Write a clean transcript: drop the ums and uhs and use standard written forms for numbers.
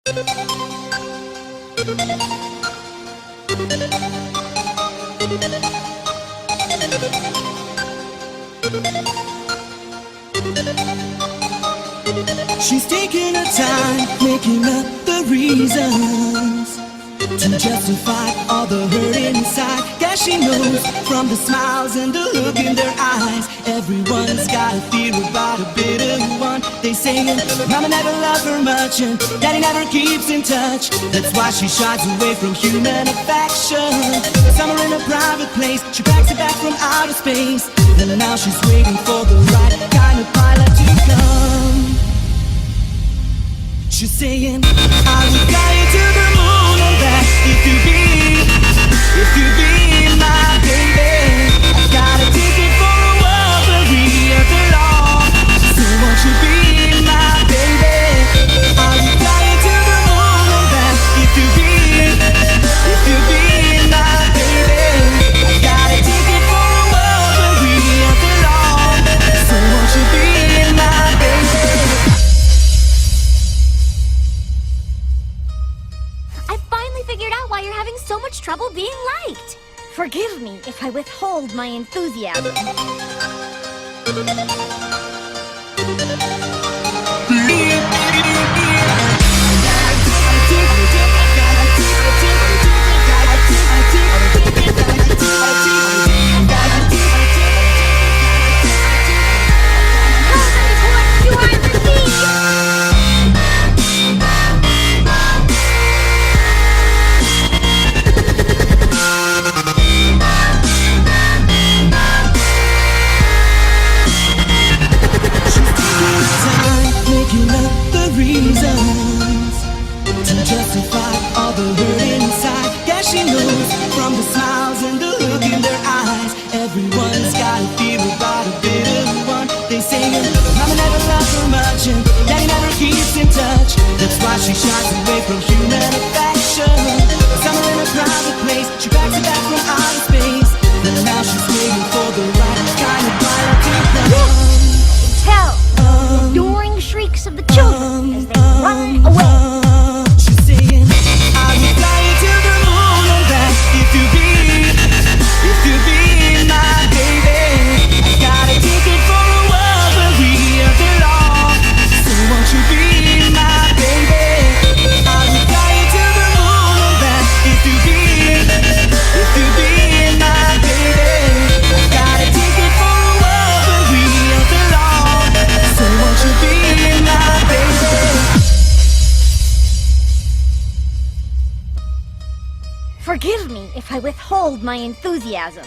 She's taking her time, making up the reasons to justify all the hurt inside. Guess she knows from the smiles and the look in their eyes, everyone's got a fear about a bitter one. They saying mama never loved her much and daddy never keeps in touch. That's why she shies away from human affection. Somewhere in a private place, she packs it back from outer space, and now she's waiting for the right kind of pilot to come. She's saying, I will fly you to the moon and back if you be my baby. I've got a ticket for a world where we belong. So won't you be my baby? I will fly you to the moon and back if you be my baby. I've got a ticket for a world where we belong. So won't you be my baby? Figured out why you're having so much trouble being liked. Forgive me if I withhold my enthusiasm. Reasons to justify all the hurt inside. Guess she knows from the smiles and the look in their eyes, everyone's got a fear about a bitter one. They saying mama never loved her much and daddy never keeps in touch. That's why she shies away from human affection. Somewhere in a private place, she packs it back from outer space, and now she's waiting for the right kind of pilot to come. Tell adoring shrieks of the children as they run away. She's saying, I will fly you to the moon and back if you be my baby. I've got a ticket for a world where we belong. So won't you be my baby? I will fly you to the moon and back if you be my baby. I've got a ticket for a world where we belong. So won't you be my baby? Forgive me if I withhold my enthusiasm.